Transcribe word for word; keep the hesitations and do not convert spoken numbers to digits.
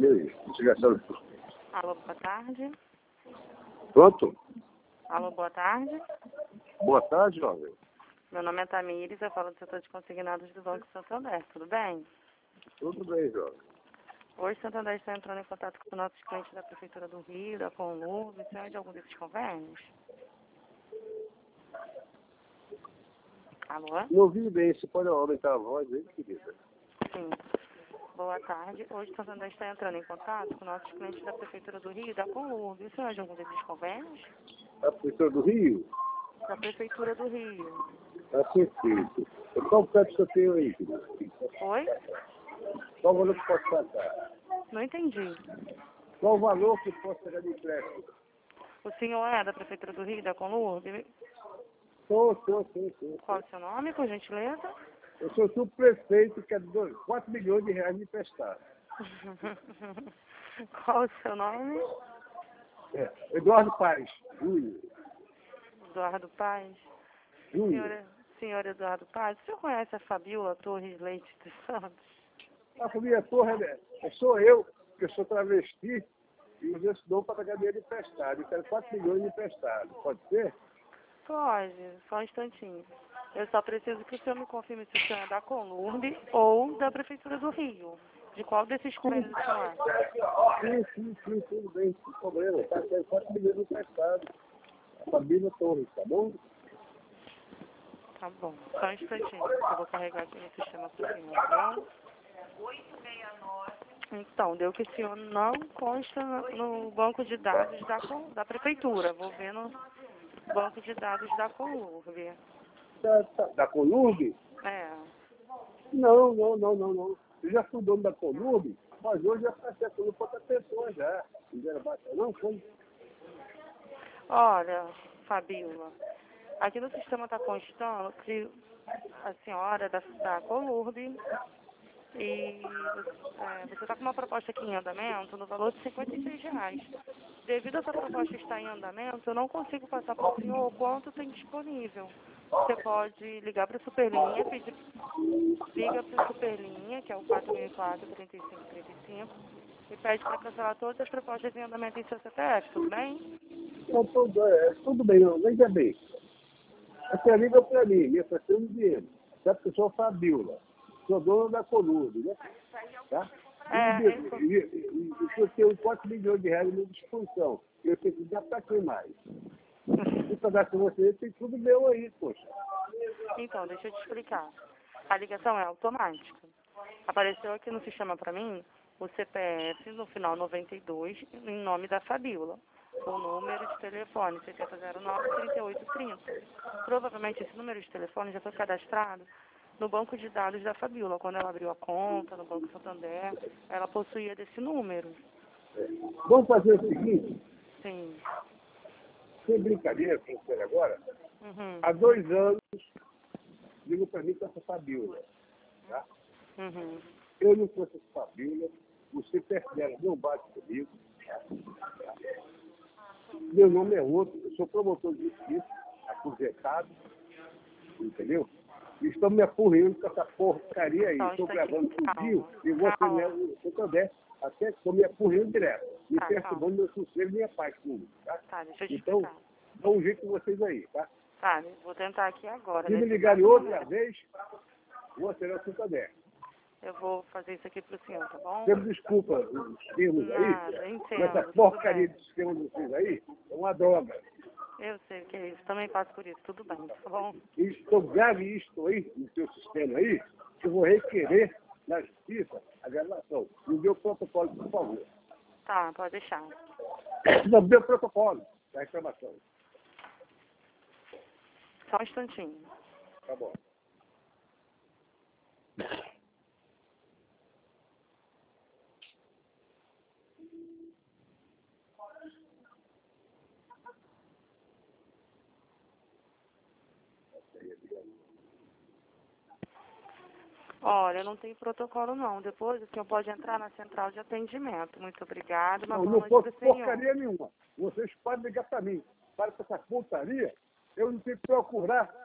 Investigação. Alô, boa tarde. Pronto? Alô, boa tarde. Boa tarde, jovem. Meu nome é Tamires, eu falo do setor de consignados do Banco Santander, tudo bem? Tudo bem, jovem. Hoje o Santander está entrando em contato com nossos clientes da Prefeitura do Rio, da Conluv, você é de algum desses convênios? Alô? Não ouvi bem, você pode aumentar a voz aí, querida? Sim. Boa tarde. Hoje o Santander está entrando em contato com nossos clientes da Prefeitura do Rio, da Conluv, você é de algum desses convênios? A Prefeitura do Rio? Da Prefeitura do Rio. Ah, perfeito. Qual o crédito que eu tenho aí, querida? Oi? Qual o valor que posso pagar? Não entendi. Qual o valor que posso pegar de empréstimo? O senhor é da Prefeitura do Rio, da Conluv? Sou, sou, sou, sou. Qual é o seu nome, por gentileza? Eu sou o subprefeito que é dois, quatro milhões de reais de emprestado. Qual o seu nome? É, Eduardo Paes, Júnior. Eduardo Paz. Júnior. Senhor, senhor Eduardo Paz, o senhor conhece a Fabiola Torres Leite dos Santos? A família Torre, né? Sou eu, que eu sou travesti, e os meus dou para pagar dinheiro emprestado. Eu quero quatro milhões de emprestado. Pode ser? Pode, só um instantinho. Eu só preciso que o senhor me confirme se o senhor é da Conluv ou da Prefeitura do Rio. De qual desses convênios o senhor é? Sim, sim, sim, tudo bem, sem problema. Tá, quero quatro milhões de emprestado. A família Torres, tá bom? Tá bom, só um instantinho. Eu vou carregar aqui no sistema para o senhor, tá bom? Então, deu que o senhor não consta no banco de dados da, Con- da Prefeitura. Vou ver no banco de dados da Conluv. Tá, tá. Da Conurb? É. Não, não, não, não, não. Eu já fui dono da Conurb, mas hoje já passei a Conurb para outra pessoa já. Não era bacana, não foi? Olha, Fabiola, aqui no sistema está constando que a senhora é da, da Conurb e é, você está com uma proposta aqui em andamento no valor de cinquenta e seis reais. Devido a essa proposta estar em andamento, eu não consigo passar para o senhor o quanto tem disponível. Você pode ligar para a Superlinha, pedir, liga para a Superlinha, que é o quatro mil e quatro, trinta e cinco trinta e cinco, e pede para cancelar todas as propostas em andamento em seu C P F, tudo bem? Não, tudo, é, tudo bem, não, veja bem. Você liga para mim, me oferecendo dinheiro. Sabe que eu sou Fabiola, sou dono da Conurb, né? Tá? E, É, e, isso. e, e, e eu tenho quatro milhões de reais à minha disposição. Eu tenho que dar para quem mais? E para dar com você, tem tudo meu aí, poxa. Então, deixa eu te explicar. A ligação é automática. Apareceu aqui no sistema para mim o C P F no final noventa e dois em nome da Fabiola. O número de telefone sessenta zero nove, trinta e oito trinta. Provavelmente esse número de telefone já foi cadastrado no banco de dados da Fabiola. Quando ela abriu a conta no Banco Santander, ela possuía desse número. Vamos fazer o seguinte, Sim. sem brincadeira com você agora, Uhum. há dois anos, ligo para mim com essa Fabiola. Tá? Uhum. Eu não fosse essa Fabiola, o C P F dela não bate comigo. Tá? Meu nome é outro, eu sou promotor de justiça, aposentado, entendeu? E estão me apurrando com essa porcaria aí. Só um Estou instantinho. gravando tudinho Calma. e você Calma. nega o seu Tandé. Até estou me apurrando direto. Me Tá, perturbando meu sossego e minha paz pública, tá? Tá, deixa eu te Então, explicar. dá um jeito com vocês aí, tá? Tá, vou tentar aqui agora. Se me nesse ligarem exato outra momento. vez, vou acelerar o seu Tandé. Eu vou fazer isso aqui pro senhor, tá bom? Sempre desculpa os termos aí, Nada, mas essa entendo, tudo porcaria bem. de sistema de vocês aí é uma droga. Eu sei o que é isso, também passo por isso, tudo bem, tá bom? E estou grave isto aí, no seu sistema aí, que eu vou requerer na justiça a gravação. Me dê o protocolo, por favor. Tá, pode deixar. Não, me dê o protocolo da reclamação. Só um instantinho. Tá bom. Olha, não tem protocolo não. Depois o senhor pode entrar na central de atendimento. Muito obrigada, uma Não, boa não noite fosse pro senhor. porcaria nenhuma. Vocês podem ligar para mim. Para com essa putaria, eu não tenho que procurar